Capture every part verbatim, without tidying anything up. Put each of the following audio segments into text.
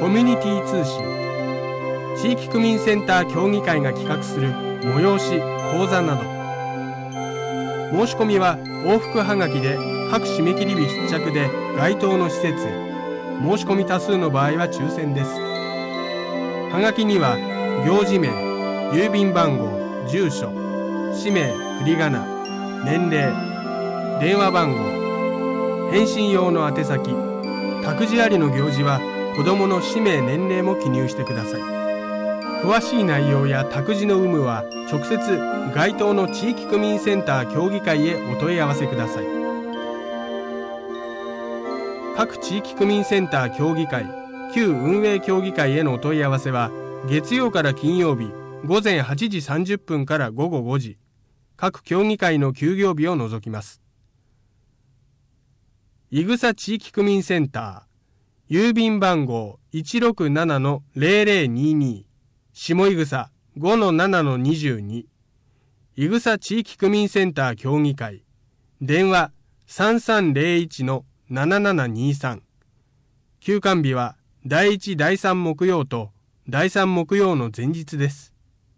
コミュニティ通信、地域区民センター協議会が企画する催し、講座など、申し込みは往復はがきで各締め切り日必着で該当の施設へ、申し込み多数の場合は抽選です。はがきには行事名、郵便番号、住所、氏名、振り仮名、年齢、電話番号、返信用の宛先、託児ありの行事は子どもの氏名年齢も記入してください。詳しい内容や託児の有無は直接該当の地域区民センター協議会へお問い合わせください。各地域区民センター協議会、旧運営協議会へのお問い合わせは月曜から金曜日ごぜんはちじさんじゅっぷんからごごごじ、各協議会の休業日を除きます。いぐさ地域区民センター、郵便番号 いちろくななのぜろぜろにに、下いぐさ ごのななのにじゅうに、いぐさ地域区民センター協議会、電話 さんさんぜろいちのななななにさん、休館日はだいいちだいさん木曜とだいさん木曜の前日です。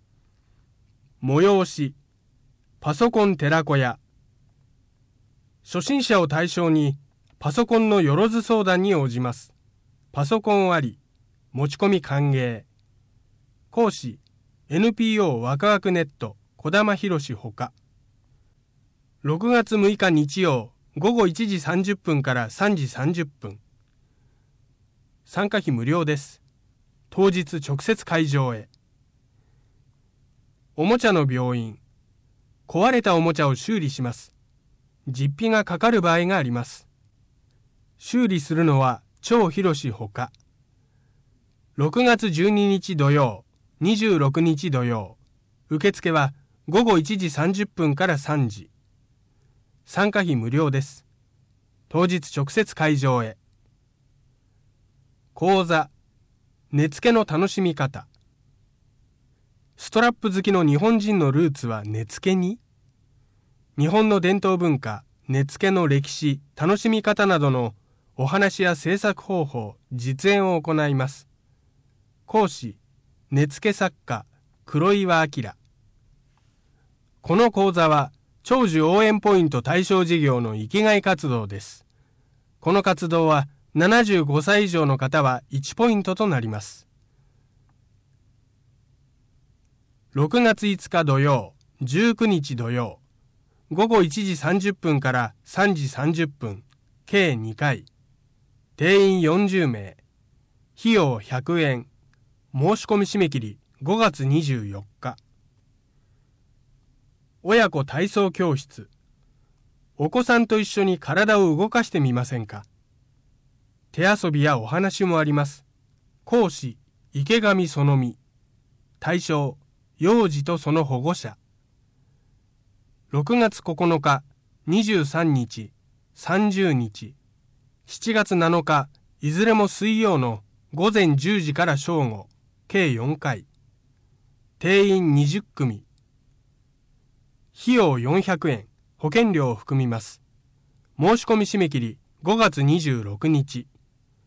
催し、パソコン寺子屋、初心者を対象にパソコンのよろず相談に応じます。パソコンあり、持ち込み歓迎。講師、エヌピーオー ワクワクネット児玉博ほか。ろくがつむいか日曜ごごいちじさんじゅっぷんからさんじさんじゅっぷん。参加費無料です。当日直接会場へ。おもちゃの病院、壊れたおもちゃを修理します。実費がかかる場合があります。修理するのは張博ほか。ろくがつじゅうににち土曜、にじゅうろくにち土曜。受付はごごいちじさんじゅっぷんからさんじ。参加費無料です。当日直接会場へ。講座、寝付けの楽しみ方。ストラップ好きの日本人のルーツは寝付けに？日本の伝統文化、寝付けの歴史、楽しみ方などのお話や制作方法、実演を行います。講師、寝付け作家、黒岩明。この講座は、長寿応援ポイント対象事業の生きがい活動です。この活動は、ななじゅうごさい以上の方はいちポイントとなります。ろくがついつか土曜、じゅうくにち土曜、ごごいちじさんじゅっぷんからさんじさんじゅっぷん、計にかい。定員よんじゅうめい。費用ひゃくえん。申し込み締め切りごがつにじゅうよっか。親子体操教室。お子さんと一緒に体を動かしてみませんか？手遊びやお話もあります。講師、池上そのみ。対象、幼児とその保護者。ろくがつここのか、にじゅうさんにち、さんじゅうにち、しちがつなのか、いずれも水曜のごぜんじゅうじから正午、計よんかい。定員にじゅっくみ。費用よんひゃくえん、保険料を含みます。申し込み締め切りごがつにじゅうろくにち。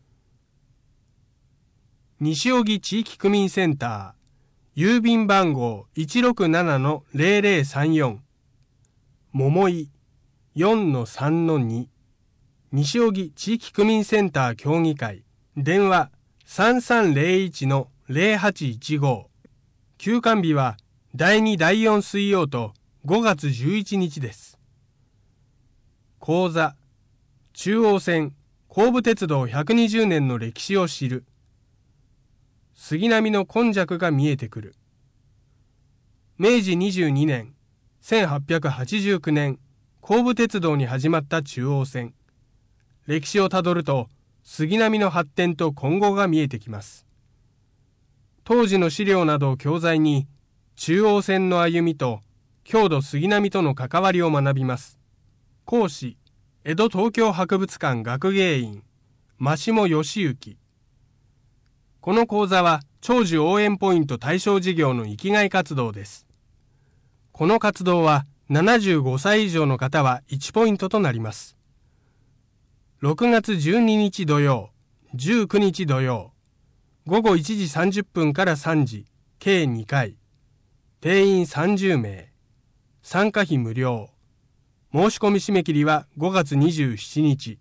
西荻地域区民センター、郵便番号 いちろくななのぜろぜろさんよん、桃井 よんのさんのに、西荻地域区民センター協議会、電話 さんさんぜろいちのぜろはちいちご。休館日はだいにだいよん水曜とごがつじゅういちにちです。講座、中央線後部鉄道ひゃくにじゅうねんの歴史を知る。杉並の今昔が見えてくる。めいじにじゅうにねん、せんはっぴゃくはちじゅうきゅうねん、後部鉄道に始まった中央線。歴史をたどると、杉並の発展と今後が見えてきます。当時の資料などを教材に、中央線の歩みと、郷土杉並との関わりを学びます。講師、江戸東京博物館学芸員、真下義行。この講座は、長寿応援ポイント対象事業の生きがい活動です。この活動は、ななじゅうごさい以上の方はいちポイントとなります。ろくがつじゅうににち土曜、じゅうくにち土曜、 ごごいちじさんじゅっぷんからさんじ、計にかい。定員さんじゅうめい。参加費無料。申し込み締め切りはごがつにじゅうしちにち。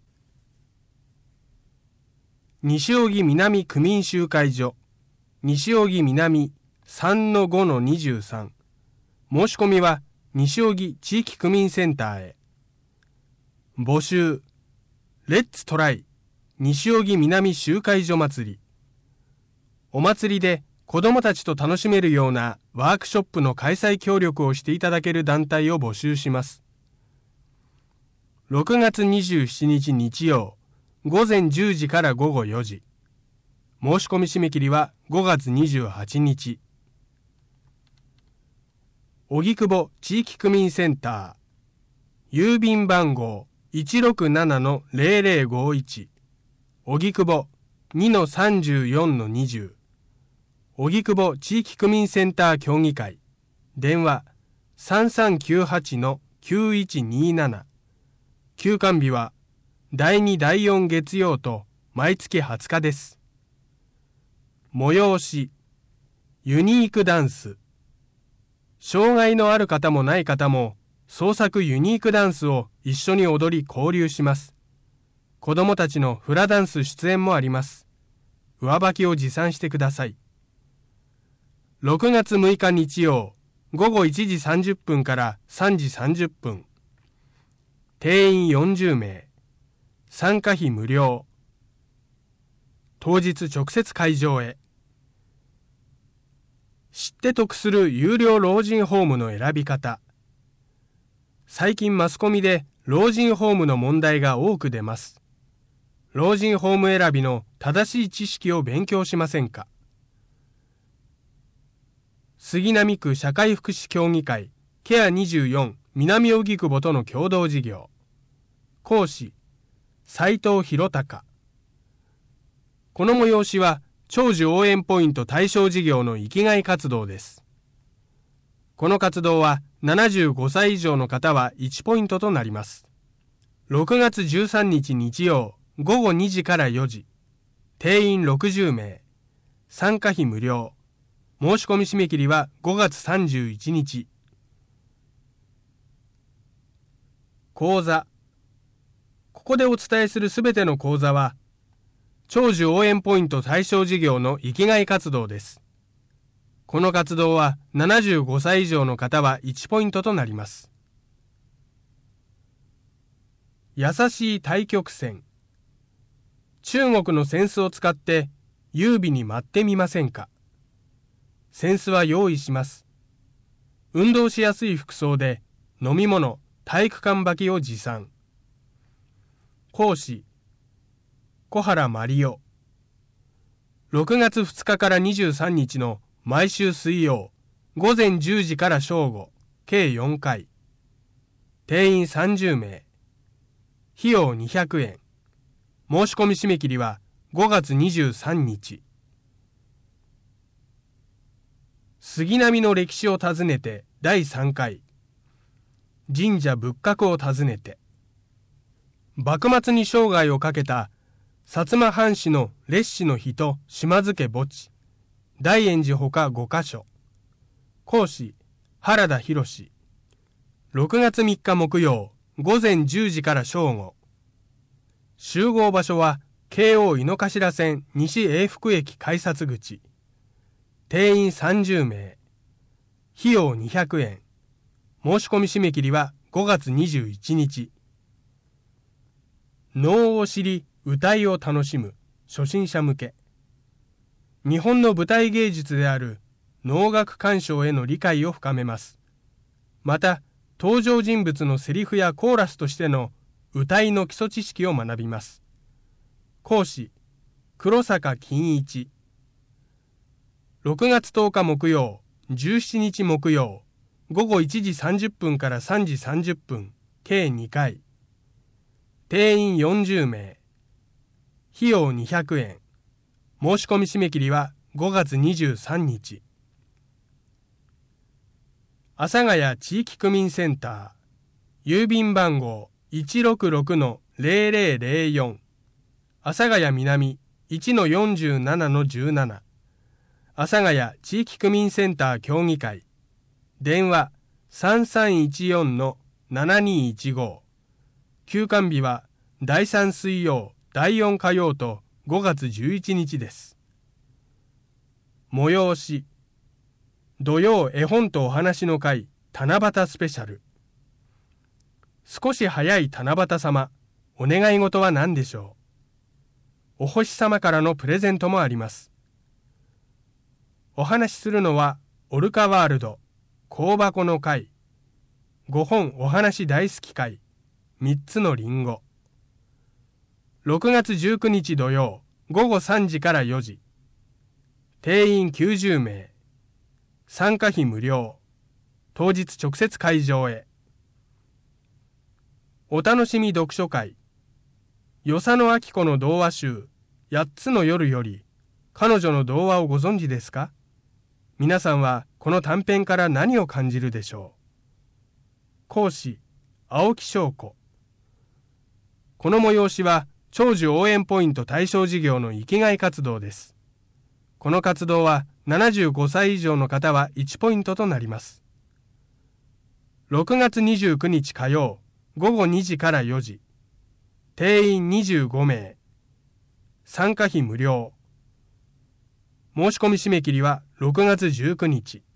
西荻南区民集会所、西荻南 さんのごのにじゅうさん。申し込みは西荻地域区民センターへ。募集、レッツトライ西荻南集会所祭り。お祭りで子どもたちと楽しめるようなワークショップの開催協力をしていただける団体を募集します。ろくがつにじゅうしちにち日曜、ごぜんじゅうじからごごよじ。申し込み締め切りはごがつにじゅうはちにち。荻窪地域区民センター、郵便番号 いちろくななのぜろぜろごいち、荻窪 にのさんじゅうよんのにじゅう、荻窪地域区民センター協議会、電話 さんさんきゅうはちのきゅういちになな、休館日はだいにだいよん月曜と毎月はつかです。催し、ユニークダンス。障害のある方もない方も創作ユニークダンスを一緒に踊り交流します。子どもたちのフラダンス出演もあります。上履きを持参してください。ろくがつむいか日曜、ごごいちじさんじゅっぷんからさんじさんじゅっぷん。定員よんじゅうめい。参加費無料。当日直接会場へ。知って得する有料老人ホームの選び方。最近マスコミで老人ホームの問題が多く出ます。老人ホーム選びの正しい知識を勉強しませんか？杉並区社会福祉協議会ケアにじゅうよん南荻窪との共同事業。講師斉藤博隆。この催しは長寿応援ポイント対象事業の生きがい活動です。この活動はななじゅうごさい以上の方はいちポイントとなります。ろくがつじゅうさんにち日曜ごごにじからよじ。定員ろくじゅうめい。参加費無料。申し込み締め切りはごがつさんじゅういちにち。講座。ここでお伝えするすべての講座は、長寿応援ポイント対象事業の生きがい活動です。この活動はななじゅうごさい以上の方はいちポイントとなります。優しい太極拳。中国の扇子を使って優美に舞ってみませんか？扇子は用意します。運動しやすい服装で飲み物、体育館履きを持参。講師小原まりお。ろくがつふつかからにじゅうさんにちの毎週水曜ごぜんじゅうじから正午、計よんかい。定員さんじゅうめい。費用にひゃくえん。申し込み締め切りはごがつにじゅうさんにち。杉並の歴史を訪ねてだいさんかい。神社仏閣を訪ねて。幕末に生涯をかけた薩摩藩士の烈士の碑と島津家墓地、大円寺ほかごかしょ。講師原田博。ろくがつみっか木曜ごぜんじゅうじから正午。集合場所は京王井の頭線西永福駅改札口。定員さんじゅうめい。費用にひゃくえん。申し込み締め切りはごがつにじゅういちにち。能を知り歌いを楽しむ初心者向け。日本の舞台芸術である能楽鑑賞への理解を深めます。また登場人物のセリフやコーラスとしての歌いの基礎知識を学びます。講師黒坂金一。ろくがつとおか木曜、じゅうしちにち木曜、ごごいちじさんじゅっぷんからさんじさんじゅっぷん、計にかい。定員よんじゅうめい。費用にひゃくえん。申し込み締め切りはごがつにじゅうさんにち。阿佐ヶ谷地域区民センター、郵便番号 いちろくろくのぜろぜろぜろよん、阿佐ヶ谷南いちのよんじゅうななのじゅうなな、阿佐ヶ谷地域区民センター協議会、電話さんさんいちよんのななにいちご、休館日はだいさん水曜、だいよん火曜とごがつじゅういちにちです。催し、土曜絵本とお話の会七夕スペシャル。少し早い七夕様、お願い事は何でしょう。お星様からのプレゼントもあります。お話しするのはオルカワールド、香箱の会、ご本お話大好き会、みっつのりんご。ろくがつじゅうくにち土曜、ごごさんじからよじ。定員きゅうじゅうめい。参加費無料。当日直接会場へ。お楽しみ読書会。与謝野明子の童話集、やっつの夜より、彼女の童話をご存知ですか？皆さんはこの短編から何を感じるでしょう？講師、青木翔子。この催しは、長寿応援ポイント対象事業の生きがい活動です。この活動はななじゅうごさい以上の方はいちポイントとなります。ろくがつにじゅうくにち火曜、ごごにじからよじ。定員にじゅうごめい。参加費無料。申し込み締め切りはろくがつじゅうくにち。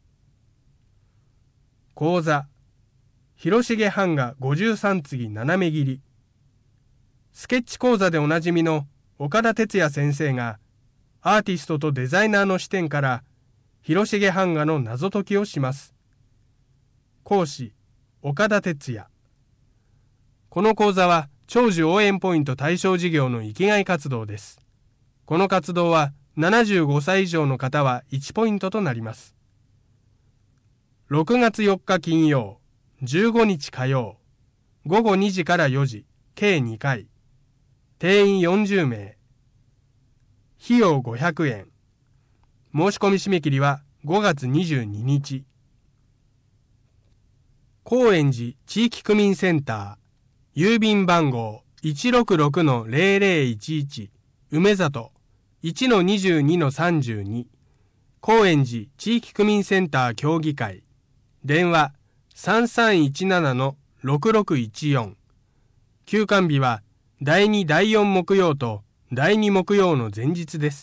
講座、広重版画ごじゅうさんつぎ斜め切り。スケッチ講座でおなじみの岡田哲也先生がアーティストとデザイナーの視点から広重版画の謎解きをします。講師、岡田哲也。この講座は長寿応援ポイント対象事業の生きがい活動です。この活動はななじゅうごさい以上の方はいちポイントとなります。ろくがつよっか金曜、じゅうごにち火曜、ごごにじからよじ、計にかい。定員よんじゅうめい。費用ごひゃくえん。申し込み締め切りはごがつにじゅうににち。高円寺地域区民センター、郵便番号 いちろくろくのぜろぜろいちいち、梅里 いちのにじゅうにのさんじゅうに、高円寺地域区民センター協議会、電話さんさんいちななのろくろくいちよん。休館日はだいにだいよん木曜とだいに木曜の前日です。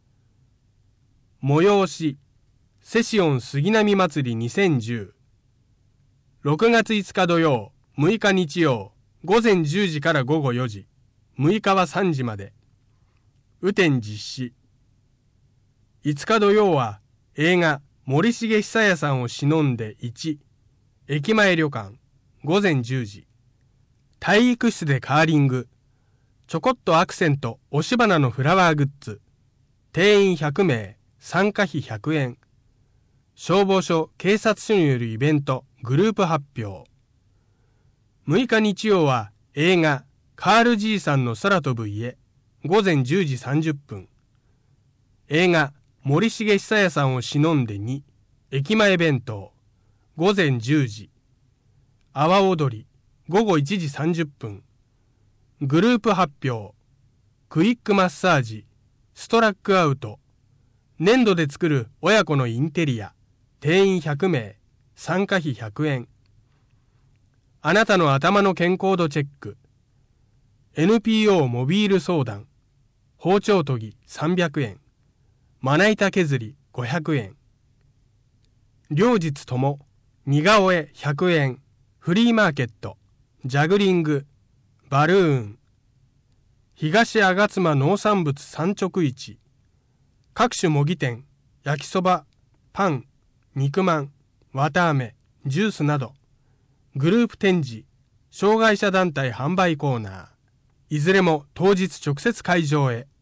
催し、セシオン杉並祭りにせんじゅう。ろくがついつか土曜、むいか日曜、ごぜんじゅうじからごごよじ、むいかはさんじまで。雨天実施。いつか土曜は映画森重久彌さんを偲んでいち、駅前旅館、ごぜんじゅうじ。体育室でカーリング、ちょこっとアクセント押し花のフラワーグッズ、定員ひゃくめい、参加費ひゃくえん。消防署、警察署によるイベント、グループ発表。むいか日曜は映画カールじいさんの空飛ぶ家、ごぜんじゅうじさんじゅっぷん。映画森重久彌さんを偲んでに、駅前弁当、ごぜんじゅうじ。阿波踊り、ごごいちじさんじゅっぷん。グループ発表、クイックマッサージ、ストラックアウト、粘土で作る親子のインテリア、定員ひゃくめい、参加費ひゃくえん。あなたの頭の健康度チェック、エヌピーオー モビール相談、包丁研ぎさんびゃくえん、まな板削りごひゃくえん。両日とも、似顔絵ひゃくえん、フリーマーケット、ジャグリング、バルーン、東吾妻農産物産直市、各種模擬店、焼きそば、パン、肉まん、わたあめ、ジュースなど、グループ展示、障害者団体販売コーナー、いずれも当日直接会場へ。